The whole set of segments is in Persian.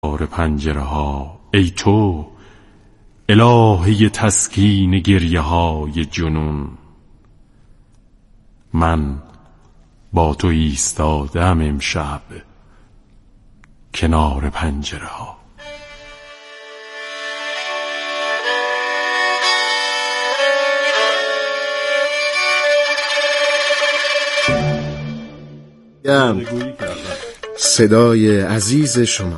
پنجره ها ای تو الهه تسکین گریه های جنون، من با تو ایستادم امشب کنار پنجره ها. صدای عزیز شما.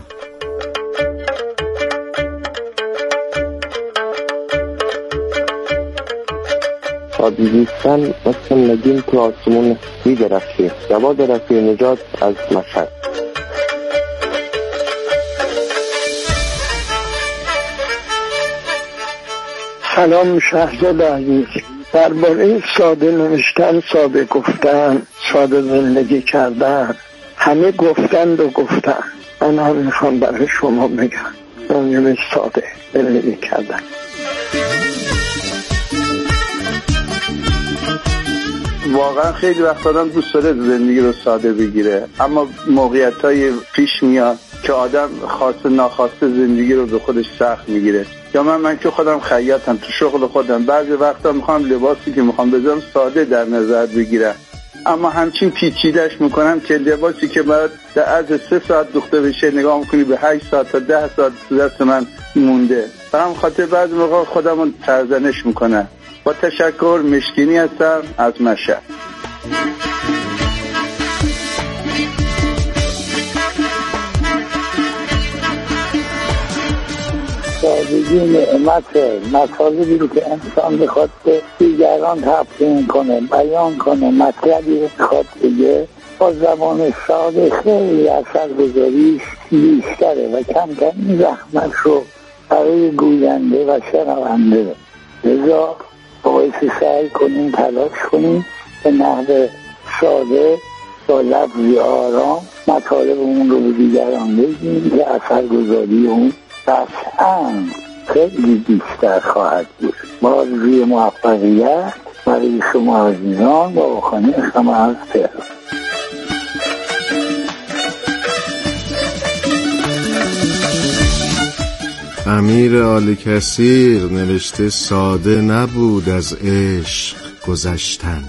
سادگیستان مثل نگین تو آسمون می‌درخشه. جواد رفیع نژاد از مشهد. سلام شهرزاد عزیز. درباره ساده نوشتن، ساده گفتن، ساده زندگی کردن، همه گفتند و گفتن. من هم میخوام برای شما بگم راجع ساده زندگی کردن. واقعا خیلی وقت آدم دوست داره زندگی رو ساده بگیره، اما موقعیت‌های پیش میاد که آدم خواسته ناخواسته زندگی رو به خودش سخت میگیره. یا من که خودم خیاطم، تو شغل خودم بعضی وقتا میخوام لباسی که میخوام بذارم ساده در نظر بگیرم، اما همچین پیچیدش میکنم که لباسی که باید در عرض 3 ساعت دوخته بشه نگاه میکنی به 8 ساعت تا 10 ساعت تو دست من مونده. برام خاطر بعضی موقع خودم رو سرزنش میکنم. با تشکر، مشکینی هستم از مشهد. سادگی نعمت، مطالبی رو که انسان بخواد به دیگران تبیین کنه، بیان کنه، مطلبی رو بخواد بگه با زبان ساده خیلی اثرگذاریش بیشتره و کم کم زحمت رو برای گوینده و شنونده. لذا باید سعی کنیم، تلاش کنیم به نحو ساده با لفظی آرام مطالب اون رو به دیگران بگیم که اثرگذاری اون قطعاً خیلی بیشتر خواهد بود. با آرزوی موفقیت برای شما عزیزان با خانه شما از تهران. امیر آل کثیر نوشته ساده نبود از عشق گذشتن.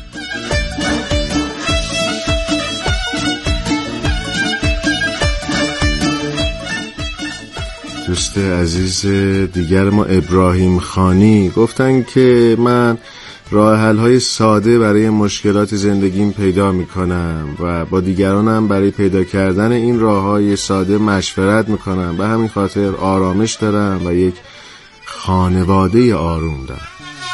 دوست عزیز دیگر ما ابراهیم خانی گفتن که من راه حل‌های ساده برای مشکلات زندگیم پیدا می‌کنم و با دیگرانم برای پیدا کردن این راه‌های ساده مشورت می‌کنم. به همین خاطر آرامش دارم و یک خانواده آروم دارم.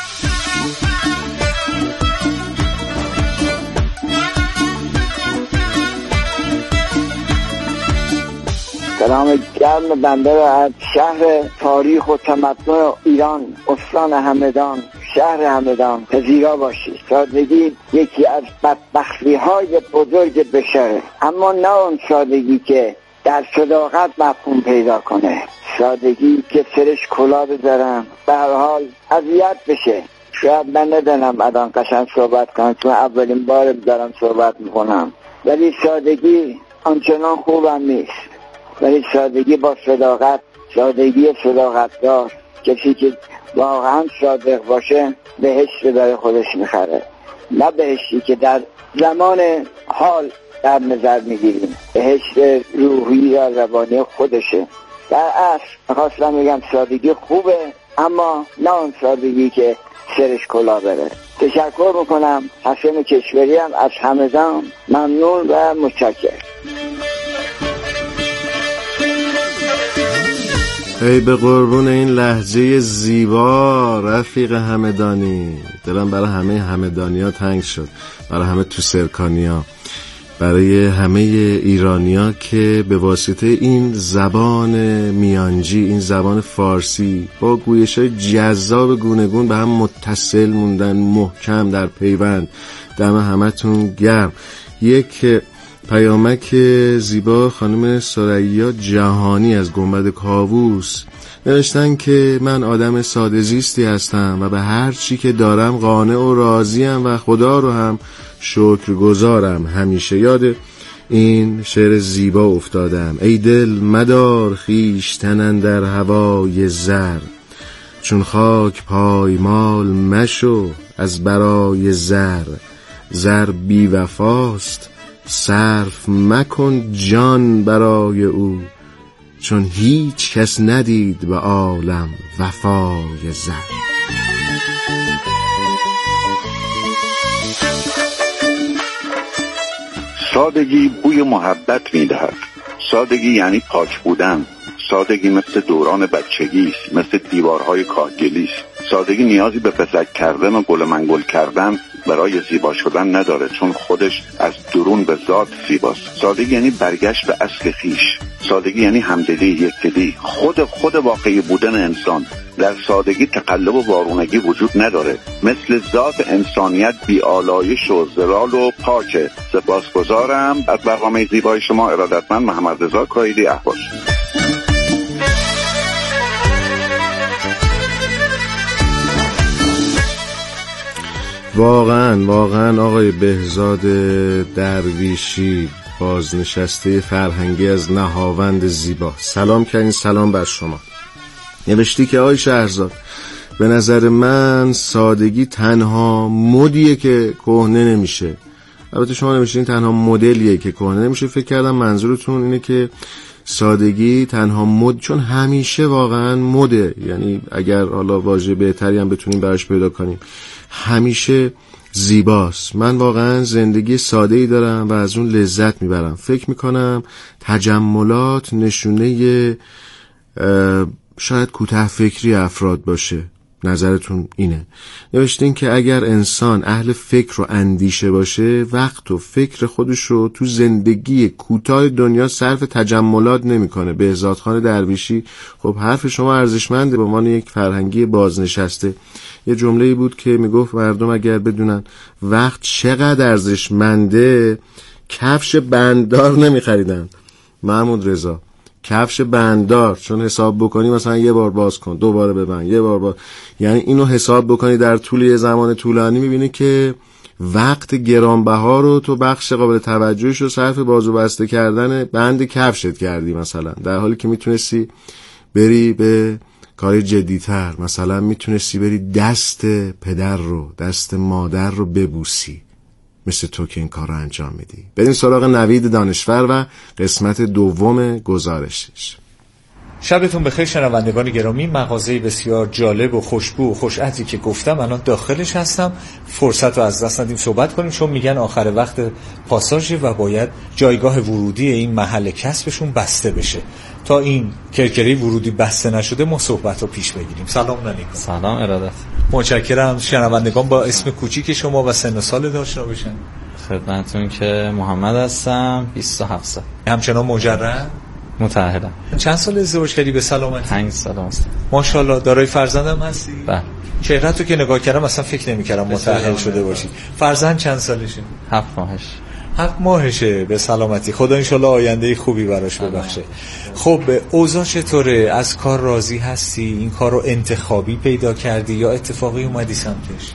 سلام گرم بنده را از شهر تاریخ و تمدن ایران، استان همدان، شهر همدان پذیرا باشید. سادگی یکی از بدبختی‌های بزرگ بشره، اما نه اون سادگی که در صداقت مفهوم پیدا کنه، سادگی که سرش کلا بذارم به هر حال اذیت بشه. شاید من ندانم الان قشنگ صحبت کنم چون اولین بار دارم صحبت میکنم، ولی سادگی آنچنان خوبم نیست. ولی سادگی با صداقت، سادگی صداقتدار، کسی که واقعا صادق باشه بهشت برای خودش میخره، نه بهشتی که در زمان حال در نظر میگیریم، بهشت روحی یا روانی خودشه. در اصل میخواستم بگم سادگی خوبه، اما نه اون سادگی که سرش کلا بره. تشکر میکنم. حسن کشوری هم از همدان، ممنون و متشکرم. ای به قربون این لهجه زیبا رفیق همدانی. دلم برای همه همدانیا تنگ شد، برای همه تو سرکانیا، برای همه ایرانیا که به واسطه این زبان میانجی، این زبان فارسی با گویش‌های جذاب گوناگون به هم متصل موندن، محکم در پیوند. دم همتون گرم. یک پیامک زیبا خانم ثریا جهانی از گنبد کاووس نوشتن که من آدم ساده زیستی هستم و به هر چی که دارم قانع و راضیم و خدا رو هم شکرگزارم. همیشه یاد این شعر زیبا افتادم. ای دل مدار خویشتن اندر هوای زر، چون خاک پایمال مشو از برای زر. زر بی وفاست صرف مکن جان برای او، چون هیچ کس ندید به عالم وفای زر. سادگی بوی محبت میدهد. سادگی یعنی پاک بودن. سادگی مثل دوران بچگی است، مثل دیوارهای کاهگلی است. سادگی نیازی به بزک کردن و گل منگل کردن برای زیبا شدن نداره، چون خودش از درون به ذات زیباست. سادگی یعنی برگشت به اصل خویش. سادگی یعنی همدلی، یکدلی، خود واقعی بودن انسان. در سادگی تقلب و وارونگی وجود نداره. مثل ذات انسانیت بی آلایش و زلال و پاکه. سپاسگزارم از برنامه زیبای شما. ارادتمند محمد رضا کاهیلی، اهواز. واقعا آقای بهزاد درویشی، بازنشسته فرهنگی از نهاوند زیبا، سلام کردین. سلام بر شما. نوشتی که آقای شهرزاد، به نظر من سادگی تنها مدیه که کهنه نمیشه. البته شما نوشتین تنها مدلیه که کهنه نمیشه. فکر کردم منظورتون اینه که سادگی تنها مد، چون همیشه واقعا مده، یعنی اگر حالا واژه بهتری هم بتونیم براش پیدا کنیم، همیشه زیباست. من واقعا زندگی ساده‌ای دارم و از اون لذت میبرم. فکر میکنم تجملات نشونه شاید کوتاه فکری افراد باشه. نظرتون اینه؟ نوشتین که اگر انسان اهل فکر و اندیشه باشه، وقت و فکر خودش رو تو زندگی کوتاه دنیا صرف تجملات نمیکنه. بهزادخان درویشی، خب حرف شما ارزشمنده به عنوان یک فرهنگی بازنشسته. یه جمله‌ای بود که میگفت مردم اگر بدونن وقت چقدر ارزشمنده، کفش بنددار نمیخریدن. محمود رضا، کفش بنددار، چون حساب بکنی مثلا یه بار باز کن، دوباره ببند، یه بار باز، یعنی اینو حساب بکنی در طول یه زمان طولانی، میبینی که وقت گرانبها رو تو بخش قابل توجهش رو صرف بازو بسته کردن بند کفشت کردی مثلا، در حالی که میتونستی بری به کار جدیتر. مثلا میتونستی بری دست پدر رو، دست مادر رو ببوسی، مثل تو که این کار رو انجام میدی. بریم سراغ نوید دانشور و قسمت دوم گزارشش. شبتون بخیر شنوندگان گرامی. مغازه بسیار جالب و خوشبو و خوشعطری که گفتم الان داخلش هستم. فرصت رو از دست ندیم صحبت کنیم، چون میگن آخر وقت پاساژ و باید جایگاه ورودی این محل کسبشون بسته بشه. تا این کرکری ورودی بسته نشده ما صحبت رو پیش بگیریم. سلام ننیکا. سلام ارادت. متشکرم. شنوندگان با اسم کوچیک شما و سن و سال آشنا بشن. خدمتتون که محمد هستم، 27 سال. همچنان مجرد؟ متأهلم. چند سال ازدواج کردی به سلامتی؟ 5 سال است. ماشاءالله. دارای فرزندم هستی؟ بله. چهره‌تو که نگاه کردم اصلا فکر نمی‌کردم متأهل شده باشی. فرزند چند سالشه؟ 7 ماهش. 7 ماهشه. به سلامتی. خدا انشالله آینده خوبی براش ببخشه. خب اوضاع چطوره؟ از کار راضی هستی؟ این کار رو انتخابی پیدا کردی یا اتفاقی اومدی سمتش؟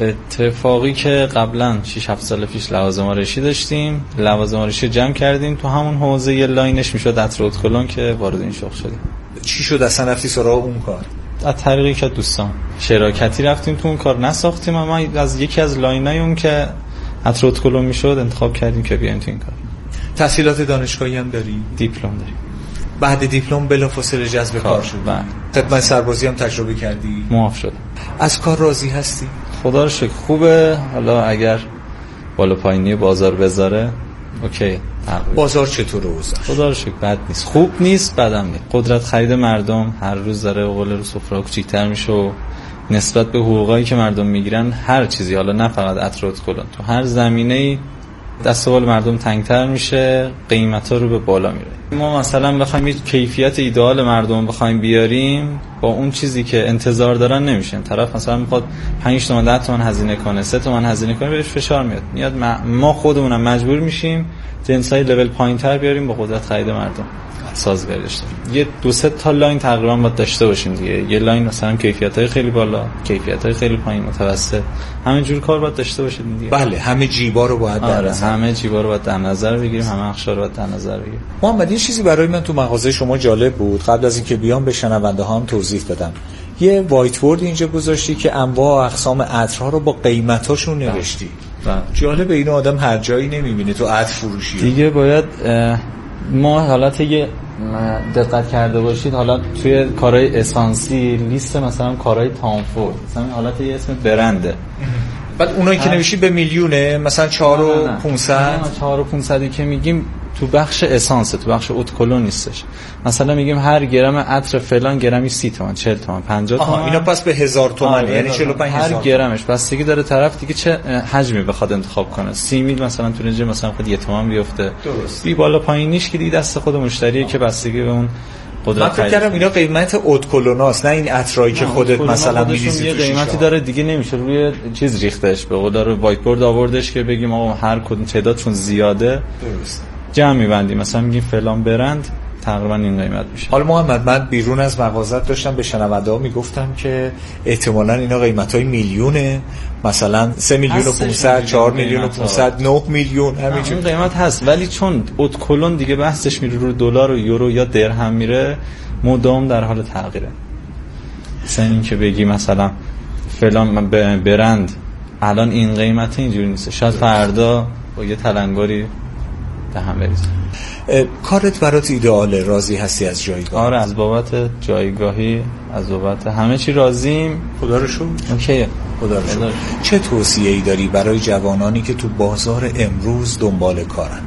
اتفاقی که قبلا 6-7 سال پیش لوازم آرایشی داشتیم، لوازم آرایشی جمع کردیم تو همون حوزه، یه لاینش میشد عطر اتکلون که وارد این شغل شدیم. چی شد اصلا رفتی سراغ اون کار؟ از طریقی که دوستان شراکتی رفتیم تو اون کار، نساختیم، اما از یکی از لاینای اون که عطر اتکلون میشد انتخاب کردیم که بیایم تو این کار. تحصیلات دانشگاهی هم داری؟ دیپلم داریم. بعد دیپلم بلافاصله جذب کار شد؟ بله. خدمت سربازی هم تجربه کردی؟ معاف شدم. از کار راضی هستی؟ خدا رو شکر خوبه. حالا اگر بالا پایینی بازار بذاره اوکی. بازار چطوره اوضاع؟ خدا رو شکر بد نیست، خوب نیست، بدم نیست. قدرت خرید مردم هر روز داره قول رو سفره کوچیک‌تر میشه و نسبت به حقوقایی که مردم میگیرن هر چیزی، حالا نه فقط عطر اتکلون، تو هر زمینه‌ای دست و بال مردم تنگتر میشه، قیمتا رو به بالا میره. ما مثلا بخوایم کیفیت ایدئال مردم بخوایم بیاریم با اون چیزی که انتظار دارن نمیشه. طرف مثلا میخواد 5 تومن 10 تومن هزینه کنه، 3 تومن هزینه کنه، بهش فشار میاد ما خودمونم مجبور میشیم جنسای لول پایینتر بیاریم با قدرت خرید مردم. سازگاری داشته. یه 2-3 تا لاین تقریبا باید داشته باشیم دیگه. یه لاین مثلا کیفیت‌های خیلی بالا، کیفیت‌های خیلی پایین، متوسط، همه جور کار باید داشته باشیم دیگه. بله، همه جیبا رو باید در نظر، همه جیبا رو باید در نظر بگیریم، همه اقشار رو باید در نظر بگیریم. محمد، یه چیزی برای من تو مغازه شما جالب بود، قبل از اینکه بیام به شنونده هام توضیح بدم. یه وایت بورد اینجا گذاشتی که انواع و اقسام عطرها رو با قیمتاشون نوشتی. جالب، اینو آدم هر جایی نمیبینه تو عطر فروشی دیگه. باید ما حالت یه دقت کرده باشید، حالا توی کارهای اسانسی لیست مثلا کارهای تام فورد مثلا حالت یه اسم برنده، بعد اونایی که نوشی به میلیونه، مثلا 4500 4500 که میگیم تو بخش اسانس، تو بخش اتکلون نیستش. مثلا میگیم هر گرم عطر فلان گرمی 30 تومن، 40 تومن، 50 تومن. اینا پس به 1000 تومن، یعنی 45000 هر گرمش بستگی داره طرف دیگه چه حجمی بخواد انتخاب کنه. 30 میل مثلا تو رنج مثلا خود 1 تومن بیفته، بی بالا پایینیش که دیگه دست خود مشتریه که بستگی به اون قدرت. من فکر کردم اینا قیمت اتکلوناست، نه این عطرایی که خودت مثلا می‌ریزی یه تو شیشه. قیمتی داره دیگه، نمیشه روی چیز ریختش، به قول رو وایت بورد آوردش که بگیم آقا هر کدوم تعدادشون زیاده درست جمع می‌بندیم، مثلا میگیم فلان برند تقریبا این قیمت میشه. حالا محمد، من بیرون از مغازت داشتم به شنونده‌ها میگفتم که احتمالاً اینا قیمت‌های میلیونه، مثلا 3 میلیون و 500، 4 میلیون و 500، 9 میلیون همینجوری قیمت هست. ولی چون اتکلون دیگه بحثش میره رو دلار و یورو یا درهم میره، مدام در حال تغییره. مثلا این که بگی مثلا فلان برند الان این قیمت اینجوری نیست، شاید فردا با یه تلنگاری به هم بریزه. کارت برات ایدئاله؟ راضی هستی از جایگاه؟ آره، از بابت جایگاهی، از بابت همه چی راضیم، خدا رو شکر. اوکیه، خدا رو شکر. چه توصیه‌ای داری برای جوانانی که تو بازار امروز دنبال کارن؟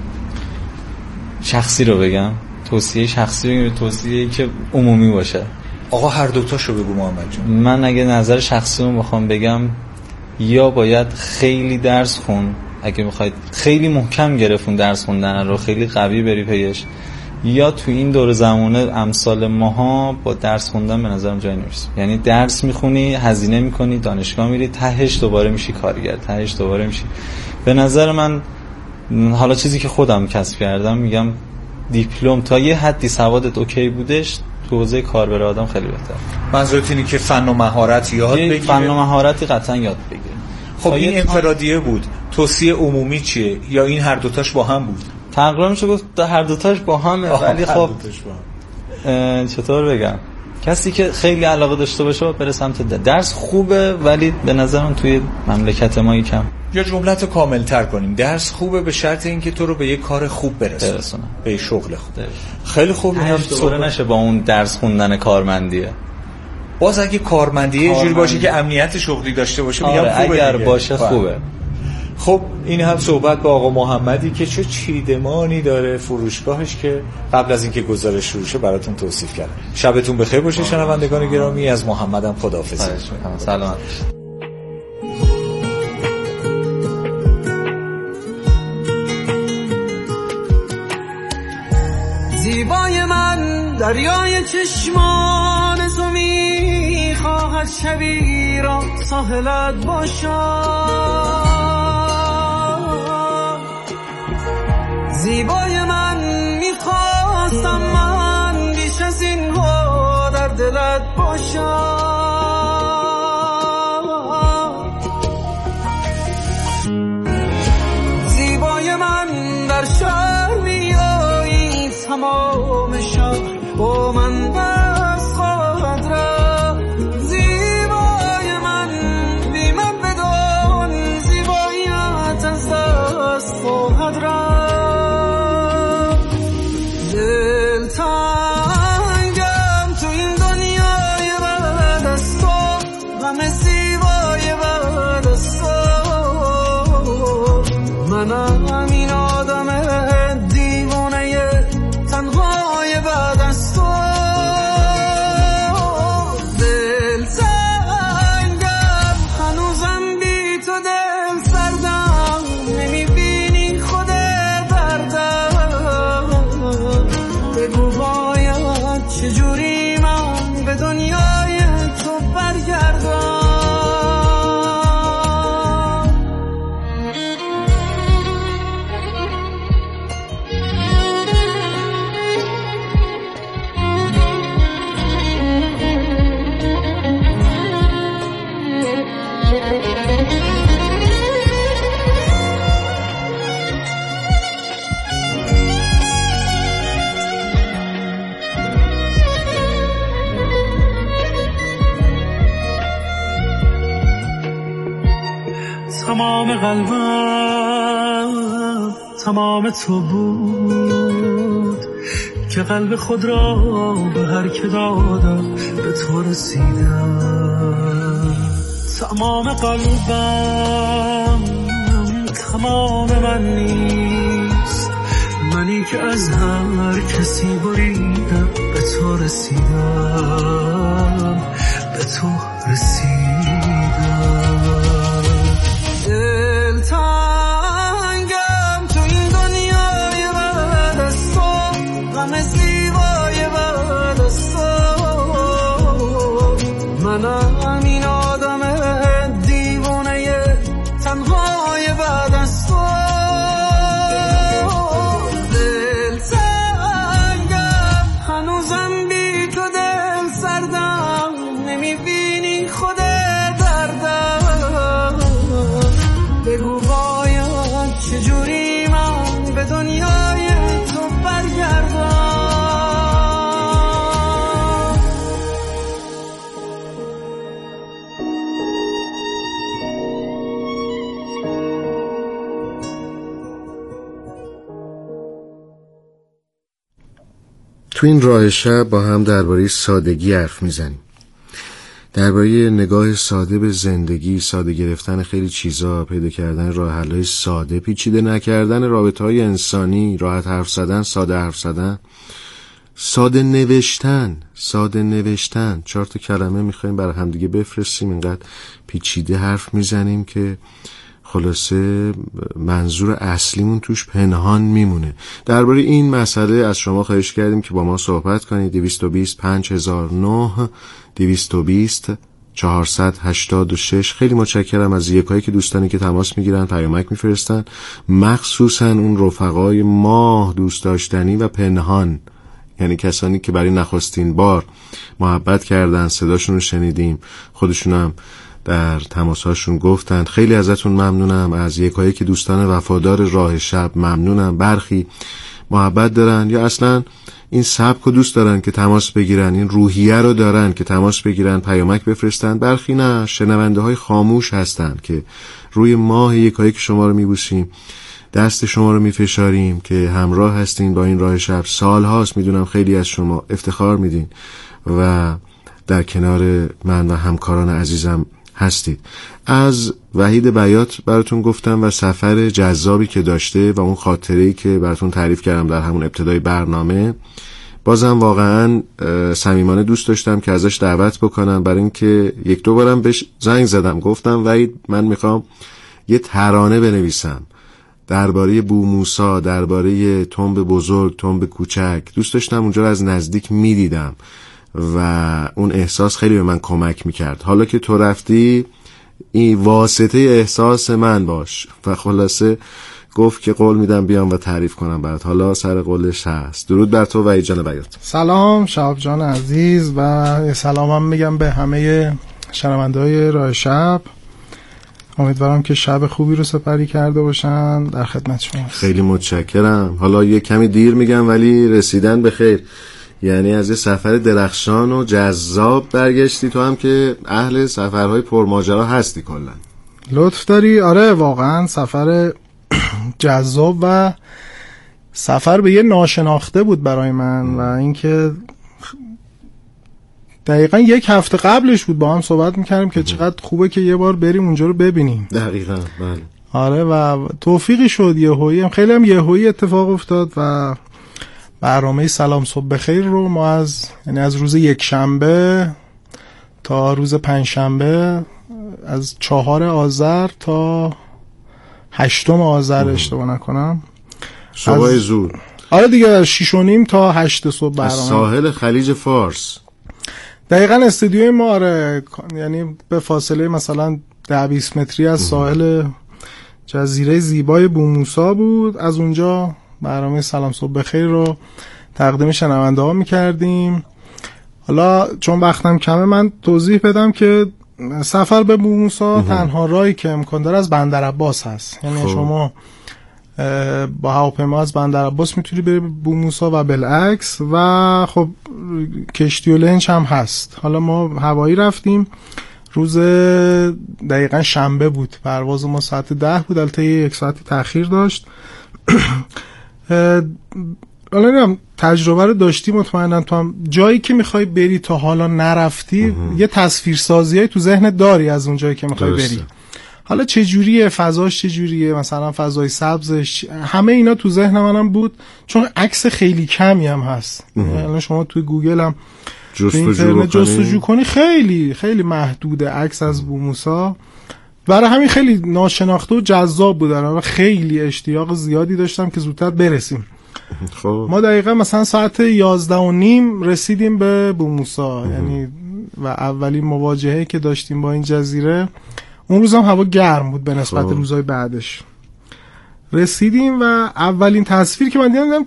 شخصی رو بگم، توصیه شخصی بگم، توصیه‌ای که عمومی باشه. آقا هر دوتاشو بگو محمد جون. من اگه نظر شخصی رو بخوام بگم، یا باید خیلی درس خون، اگه میخواید خیلی محکم گرفتون درس خوندن رو، خیلی قوی بری پیش، یا تو این دور زمانه امثال ماها با درس خوندن به نظرم جایی نمیشه. یعنی درس میخونی، هزینه میکنی، دانشگاه میری، تهش دوباره میشی کارگر، تهش دوباره میشی. به نظر من حالا چیزی که خودم کسب کردم، میگم دیپلم تا یه حدی سوادت اوکی بودش، تو حوزه کار بره آدم خیلی بهتر. منظورت اینه که فن و مهارت یاد بگیره؟ فن و مهارتی قطعا یاد بگیره. خب این انفرادیه بود، توصیه عمومی چیه؟ یا این هر دوتاش با هم بود؟ تقریبا میشه گفت هر دوتاش با همه، ولی خب چطور بگم، کسی که خیلی علاقه داشته باشه بره سمت درس خوبه، ولی به نظر من توی مملکت ما یکم، یا جملت کامل تر کنیم، درس خوبه به شرط اینکه تو رو به یه کار خوب برسونه، به شغل خوب. خیلی خوب. هم دوباره نشه با اون درس خوندن کارمندیه. باز اگه کارمندیه یه جوری باشه که امنیت شغلی داشته باشه، میگم خوبه، اگر باشه خوبه. خب این هم صحبت با آقا محمدی که چه چیدمانی داره فروشگاهش که قبل از اینکه گزارش شروع شه براتون توصیف کردم. شبتون بخیر باشه شنوندگان گرامی. از محمدم خداحافظی. سلام. زیبای من دریای چشمان تو میخواهد شبی را ساحلت باشد. زیبای من میخواستم من بیش از این ها در دلت باشم. زیبای من در شهر میایی تمام شب با من بس خواهد رفت. زیبای من بی من بدان زیباییت از دست خواهد رفت. دلتنگم تو این دنیای من تمام قلبم تمام تو بود که قلب خود را به هر که دادم به تو رسیدم. تمام قلبم تمام من نیست، منی که از هر کسی بریدم به تو رسیدم، به تو رسیدم. دلتنگم تو این دنیای بعد از تو، غم زیبای بعد از تو. منم این آدم دیوانه تنهای بعد از تو. دلتنگم هنوزم بی تو دل سردم، نمیبینی خود دردم. بگو باید چجوری من به دنیای تو برگردم. تو این راه شب با هم درباره سادگی حرف میزنیم، درباره نگاه ساده به زندگی، ساده گرفتن خیلی چیزا، پیدا کردن راه حل‌های ساده، پیچیده نکردن رابطه‌های انسانی، راحت حرف زدن، ساده حرف زدن، ساده نوشتن. 4 تا کلمه میخوایم برای هم دیگه بفرستیم، اینقدر پیچیده حرف میزنیم که خلاصه منظور اصلیمون توش پنهان میمونه. درباره این مسئله از شما خواهش کردیم که با ما صحبت کنید. 220 5009 220 486. خیلی متشکرم از یکایی که دوستانی که تماس میگیرن، پیامک میفرستن، مخصوصا اون رفقای ما دوست داشتنی و پنهان، یعنی کسانی که برای نخستین بار محبت کردن، صداشون رو شنیدیم، خودشون هم در تماسهاشون گفتن. خیلی ازتون ممنونم. از یکایی که دوستان وفادار راه شب ممنونم. برخی محبت دارن یا اصلا این سبک رو دوست دارن که تماس بگیرن، این روحیه رو دارن که تماس بگیرن، پیامک بفرستن. برخی نه، شنونده های خاموش هستن که روی ماه یکایی که شما رو میبوسیم، دست شما رو میفشاریم که همراه هستین با این راه شب. سال هاست، میدونم خیلی از شما افتخار میدین و در کنار من و همکاران عزیزم هستید. از وحید بیات براتون گفتم و سفر جذابی که داشته و اون خاطره‌ای که براتون تعریف کردم در همون ابتدای برنامه. بازم واقعا صمیمانه دوست داشتم که ازش دعوت بکنم، برای اینکه 1-2 بارم بهش زنگ زدم، گفتم وحید من میخوام یه ترانه بنویسم درباره بو موسی، درباره تنب بزرگ، تنب کوچک. دوست داشتم اونجا رو از نزدیک میدیدم و اون احساس خیلی به من کمک میکرد. حالا که تو رفتی، این واسطه احساس من باش. و خلاصه گفت که قول میدم بیام و تعریف کنم برات. حالا سر قولش هست. درود بر تو وحید جان بیات. سلام شهاب جان عزیز و سلامم میگم به همه شنونده‌های راه شب. امیدوارم که شب خوبی رو سپری کرده باشن. در خدمت شما. خیلی متشکرم. حالا یه کمی دیر میگم ولی رسیدن به خیر. یعنی از یه سفر درخشان و جذاب برگشتی. تو هم که اهل سفرهای پرماجرا هستی کلا. لطف داری. آره واقعا سفر جذاب و سفر به یه ناشناخته بود برای من و اینکه دقیقا 1 هفته قبلش بود با هم صحبت میکردیم که چقدر خوبه که یه بار بریم اونجا رو ببینیم. دقیقا بله. آره و توفیقی شد، یهویی خیلی هم یهویی اتفاق افتاد و برنامه سلام صبح بخیر رو ما از روز 1 شنبه تا روز 5 شنبه، از 4 آذر تا 8 آذر اشتباه نکنم، صبح زود. آره دیگه 6:30 تا 8 صبح برنامه. از ساحل خلیج فارس. دقیقاً استودیوی ما آره، یعنی به فاصله مثلا 10-20 متری از ساحل جزیره زیبای بو موسی بود. از اونجا برنامه سلام صبح بخیر رو تقدیم شنونده ها میکردیم. حالا چون وقتم کمه من توضیح بدم که سفر به بو موسی تنها راهی که امکان داره از بندر عباس هست. یعنی شما با هواپیما از بندر عباس میتونی بری بو موسی و بالعکس و خب کشتی و لنج هم هست. حالا ما هوایی رفتیم روز دقیقا شنبه بود، پرواز ما ساعت 10 بود، البته 1 ساعت تأخیر داشت. حالا تجربه رو داشتی مطمئنا، تو هم جایی که میخوای بری تا حالا نرفتی یه تصویرسازیای تو ذهنت داری از اون جایی که میخوای بری. حالا چه جوریه فضاش، چه جوریه مثلا فضای سبزش، همه اینا تو ذهن منم بود، چون عکس خیلی کمی هم هست. الان شما تو گوگل هم جستجو کنی خیلی خیلی محدوده عکس از بوموسا، برای همین خیلی ناشناخته و جذاب بود و خیلی اشتیاق زیادی داشتم که زودتر برسیم. خب ما دقیقا مثلا ساعت 11:30 رسیدیم به بوموسا، یعنی و اولین مواجهه که داشتیم با این جزیره، اون روز هم هوا گرم بود به نسبت روزهای بعدش. رسیدیم و اولین تصویر که من دیدم،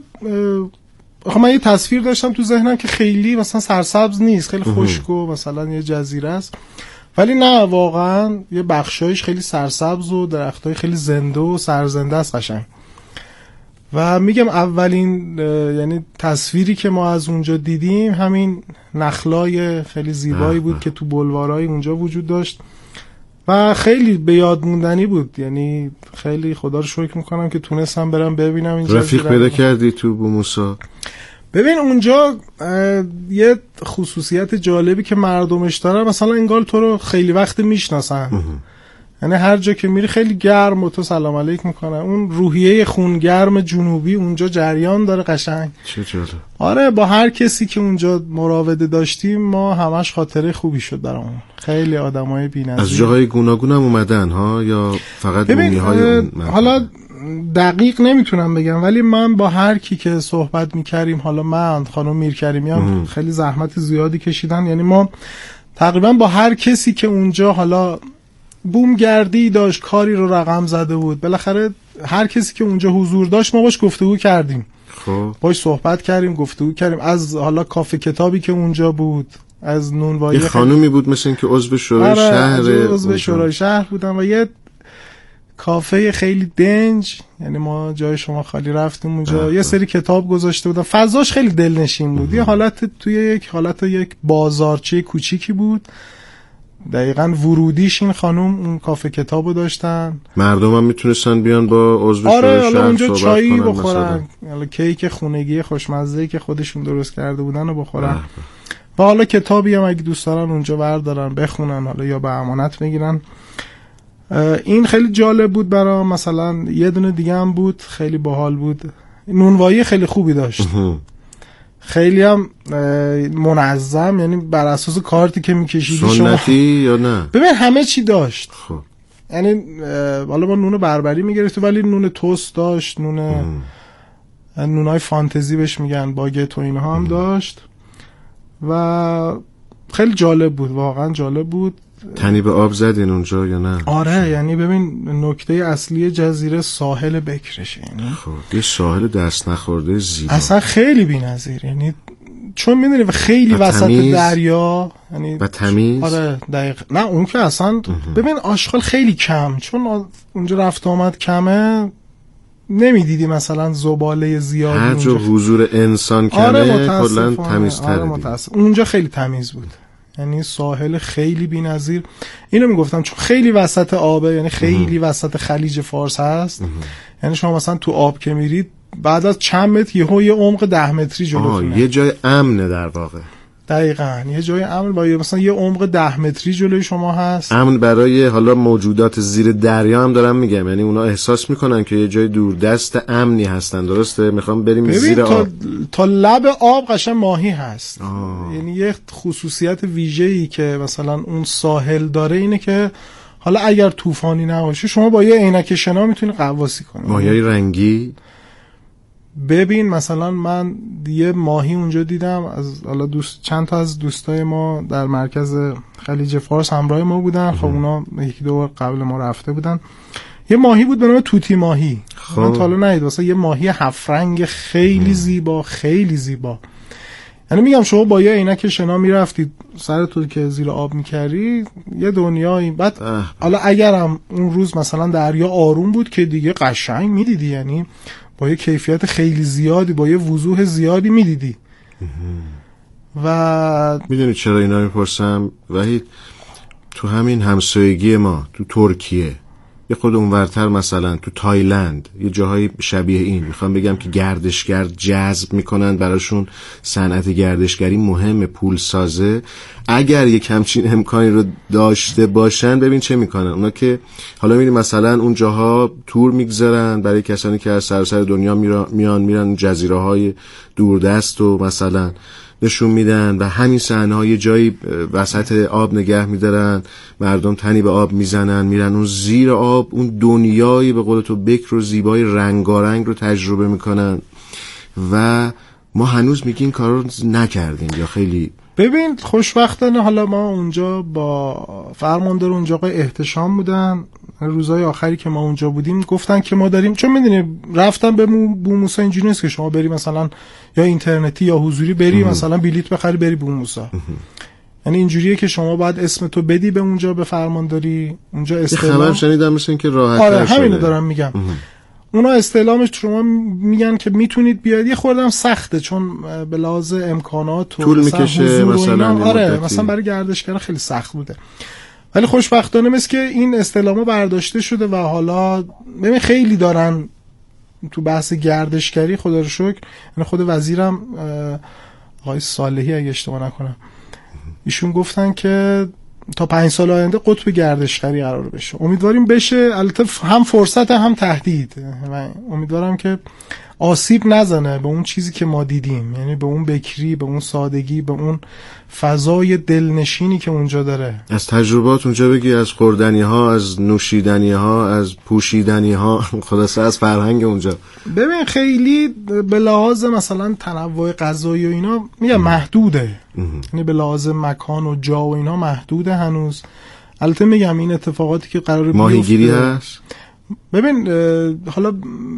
من یه تصویر داشتم تو ذهنم که خیلی مثلا سرسبز نیست، خیلی خشک و مثلا یه جزیره است، ولی نه واقعا یه بخشایش خیلی سرسبز و درختای خیلی زنده و سرزنده است قشنگ. و میگم اولین یعنی تصویری که ما از اونجا دیدیم همین نخلای خیلی زیبایی بود که تو بلوارای اونجا وجود داشت و خیلی به یاد موندنی بود. یعنی خیلی خدا رو شکر میکنم که تونستم برم ببینم این جزیره. رفیق پیدا کردی تو بوموسا؟ ببین اونجا یه خصوصیت جالبی که مردمش داره، مثلا انگار تو رو خیلی وقت میشناسن، یعنی هر جا که میری خیلی گرم و تو سلام علیک میکنن. اون روحیه خونگرم جنوبی اونجا جریان داره قشنگ. چه جالب. آره با هر کسی که اونجا مراوده داشتیم ما همش خاطره خوبی شد برامون. خیلی آدمای بی‌نظیر از جاهای گوناگون هم اومدن ها یا فقط بومی‌های حالا دقیق نمیتونم بگم، ولی من با هر کی که صحبت میکردیم، حالا من خانم میرکریمیان خیلی زحمت زیادی کشیدن، یعنی ما تقریبا با هر کسی که اونجا حالا بومگردی داشت کاری رو رقم زده بود، بالاخره هر کسی که اونجا حضور داشت ما باش گفتگو کردیم. خب باش صحبت کردیم، گفتگو کردیم. از حالا کافه کتابی که اونجا بود، از نونوایی یه خانومی بود مثل این که عضو شورای شهر، عضو شورای شهر بودن و یه کافه خیلی دنج، یعنی ما جای شما خالی رفتیم اونجا یه سری کتاب گذاشته بودن، فضاش خیلی دلنشین بود. یه حالت توی یک بازارچه کوچیکی بود، دقیقاً ورودیش این خانم اون کافه کتابو داشتن. مردم هم میتونستن بیان با عضو شورای شهر اونجا صحبت چایی کنن، بخورن، حالا کیک خونگی خوشمزه‌ای که خودشون درست کرده بودن رو بخورن و حالا کتابی هم اگه دوست دارن اونجا بردارن بخونن، حالا یا به امانت بگیرن. این خیلی جالب بود برام. مثلا یه دونه دیگه هم بود خیلی باحال بود، نونوایی خیلی خوبی داشت، خیلی هم منظم، یعنی بر اساس کارتی که میکشیدی سنتی یا نه؟ ببین همه چی داشت. خب یعنی حالا ما نون بربری میگرفتیم ولی نون توست داشت، نونای فانتزی بهش میگن، باگت و اینها هم داشت و خیلی جالب بود، واقعا جالب بود. تنی به آب زدین اونجا یا نه؟ آره یعنی ببین نکته اصلی جزیره ساحل بکرشه، یعنی خب یه ساحل دست نخورده زیبا، اصلا خیلی بی‌نظیر، یعنی چون میدونی خیلی وسط دریا، یعنی و تمیز. آره دقیق. نه اون که اصلا ببین آشغال خیلی کم، چون اونجا رفت آمد کمه، نمیدیدی مثلا زباله زیادی هر جا حضور انسان کمه. آره کلا تمیزتره. آره اونجا خیلی تمیز بود، یعنی ساحل خیلی بی‌نظیر. اینو میگفتم چون خیلی وسط آبه، یعنی خیلی وسط خلیج فارس هست. یعنی شما مثلا تو آب که میرید بعد از چند متر یه عمق 10 متری جلوتونه، یه جای امنه در واقع. دقیقاً یه جای امن با مثلا یه عمق 10 متری جلوی شما هست. امن برای حالا موجودات زیر دریا هم دارم میگم، یعنی اونا احساس میکنن که یه جای دوردست امنی هستن، درسته؟ میخوام بریم زیر آب. تا لب آب قشنگ ماهی هست. یعنی یه خصوصیت ویژه‌ای که مثلا اون ساحل داره اینه که حالا اگر طوفانی نباشه شما با یه عینک شنا میتونی غواصی کنی. ماهیای رنگی. ببین مثلا من یه ماهی اونجا دیدم، از حالا چند تا از دوستای ما در مرکز خلیج فارس همراه ما بودن. خب اونا یکی دو بار قبل ما رفته بودن. یه ماهی بود به نام توتی ماهی. من تا حالا ندیدم، واسه یه ماهی 7 رنگ خیلی زیبا، خیلی زیبا. یعنی میگم شما با یه عینک شنا میرفتید سرتون که زیر آب میکردی یه دنیایی. بعد حالا اگرم اون روز مثلا دریا آروم بود که دیگه قشنگ میدیدی، یعنی با یه کیفیت خیلی زیادی، با یه وضوح زیادی میدیدی. و میدونی چرا اینا میپرسم وحید؟ تو همین همسایگی ما، تو ترکیه، یه خود اونورتر مثلا تو تایلند، یه جاهای شبیه این، میخوام بگم که گردشگر جذب میکنن، براشون صنعت گردشگری مهمه، پول سازه. اگر یک همچین امکانی رو داشته باشن، ببین چه میکنن اونا که حالا میبینی مثلا اون جاها تور میگذارن برای کسانی که از سراسر دنیا میرن جزیره های دوردست و مثلا نشون میدن و همین صحنه های جایی وسط آب نگه میدارن، مردم تنی به آب میزنن، میرن اون زیر آب، اون دنیای به قول تو بکر و زیبای رنگارنگ رو تجربه میکنن و ما هنوز میگیم کار رو نکردیم یا خیلی. ببین خوشبختانه حالا ما اونجا با فرماندار اونجا آقای احتشام بودن، روزهای آخری که ما اونجا بودیم گفتن که ما داریم، چون میدونی رفتن به بوموسا اینجوری نیست که شما بری مثلا یا اینترنتی یا حضوری بری مثلا بلیط بخری بری بوموسا، یعنی اینجوریه که شما باید اسم تو بدی به اونجا به فرمانداری اونجا استعلام. خبر شنیدم مثل این که راحت تر شده. همینو دارم میگم. اونا استعلامش شما میگن که میتونید بیاید، یه خوردم سخته چون به لحاظ امکانات و طول میکشه مثلا. آره مثلا برای گردشگر خیلی سخت بوده، ولی خوشبختانه مثل که این استعلامو برداشته شده و حالا ببین خیلی دارن تو بحث گردشگری، خدا رو شکر. یعنی خود وزیرم آقای صالحی اگه اشتباه نکنم ایشون گفتن که تا 5 سال آینده قطب گردشگری قرار بشه. امیدواریم بشه، البته هم فرصت هم تهدید. امیدوارم که آسیب نزنه به اون چیزی که ما دیدیم، یعنی به اون بکری، به اون سادگی، به اون فضای دلنشینی که اونجا داره. از تجربات اونجا بگی، از خوردنی ها، از نوشیدنی ها، از پوشیدنی ها، خلاصه از فرهنگ اونجا. ببین خیلی به لحاظ مثلا تنوع غذایی و اینا میگم محدوده، یعنی به لحاظ مکان و جا و اینا محدوده هنوز. البته میگم این اتفاقاتی که قراره بیفته، ماهیگیری هست. ببین حالا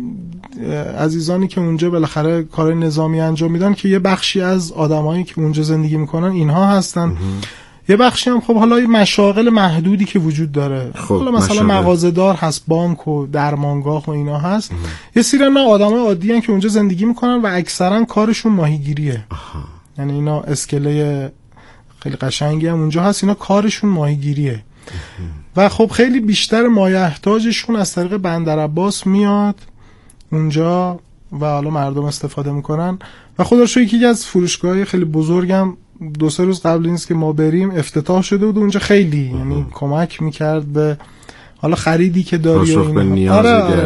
عزیزانی که اونجا بالاخره کار نظامی انجام میدن که یه بخشی از آدمایی که اونجا زندگی میکنن اینها هستن، یه بخشی هم خب حالا مشاغل محدودی که وجود داره، حالا مثلا مغازه‌دار هست، بانک و درمانگاه و اینا هست. یه سری نه آدمای عادی ان که اونجا زندگی میکنن و اکثرا کارشون ماهیگیریه. یعنی اینا اسکله خیلی قشنگی هم اونجا هست، اینا کارشون ماهیگیریه و خب خیلی بیشتر مایحتاجشون از طریق بندرعباس میاد اونجا و حالا مردم استفاده میکنن. و خدا رو شکر یکی از فروشگاه‌های خیلی بزرگم 2-3 روز قبل اینست که ما بریم افتتاح شده بود اونجا، خیلی یعنی کمک میکرد به حالا خریدی که داری و اینا.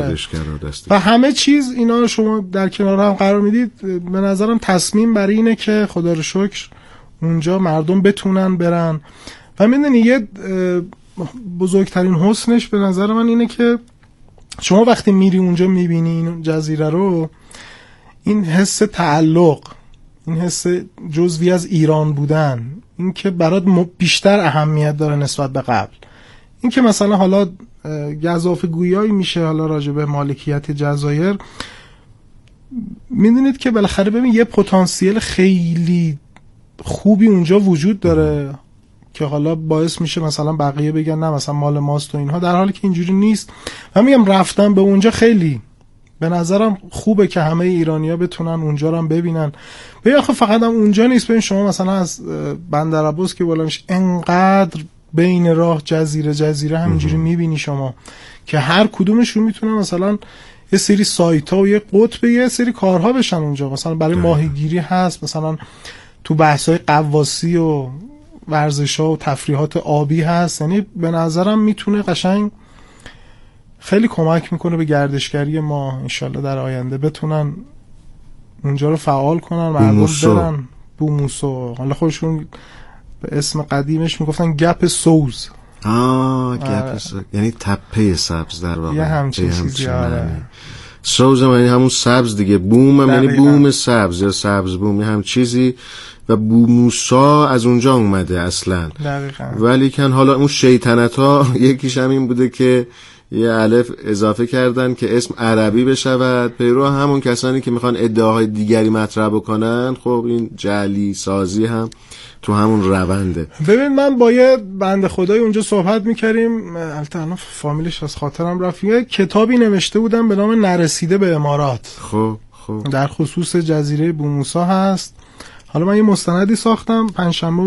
و همه چیز اینا رو شما در کنار هم قرار میدید. به نظرم تصمیم بر اینه که خدا رو شکر اونجا مردم بتونن برن. و میدونی یه بزرگترین حسنش به نظر من اینه که شما وقتی میری اونجا میبینی این جزیره رو، این حس تعلق، این حس جزوی از ایران بودن، این که برات بیشتر اهمیت داره نسبت به قبل. این که مثلا حالا گزافه گویایی میشه حالا راجع به مالکیت جزایر، میدونید که بالاخره ببین یه پتانسیل خیلی خوبی اونجا وجود داره که حالا باعث میشه مثلا بقیه بگن نه مثلا مال ماست و اینها، در حالی که اینجوری نیست. من میگم رفتن به اونجا خیلی به نظرم خوبه که همه ایرانی‌ها بتونن اونجا رو هم ببینن. ببین آخه فقط هم اونجا نیست، ببین شما مثلا از بندرعباس که بالا میشه انقدر بین راه جزیره همینجوری میبینی شما که هر کدومشون میتونن مثلا یه سری سایت ها و یه قطب یه سری کارها بشن اونجا. مثلا برای ماهیگیری هست، مثلا تو بحث‌های غواصی و ورزش‌ها و تفریحات آبی هست. یعنی به نظرم میتونه قشنگ خیلی کمک میکنه به گردشگری ما. انشالله در آینده بتونن اونجا رو فعال کنن، مردم برن. بوموسو حالا خودشون به اسم قدیمش میگفتن گپ سوز. گپ سوز یعنی تپه سبز در واقع، یه همچین چیزی. سوز یعنی همون سبز دیگه، بوم یعنی بوم سبز یا سبز بوم، هم چیزی. و بوموسا از اونجا اومده اصلا. دقیقاً. ولی کن حالا اون شیطنت ها یکیش هم این بوده که یه الف اضافه کردن که اسم عربی بشود، پیرو همون کسانی که میخوان ادعاهای دیگری مطرح بکنن. خب این جعلی سازی هم تو همون رونده. ببین من با یه بنده خدای اونجا صحبت میکردیم، البته الان فامیلش از خاطرم رفت، یه کتابی نوشته بودن به نام نرسیده به امارات. خب در خصوص جزیره بوموسا هست. حالا من یه مستندی ساختم، پنجشنبه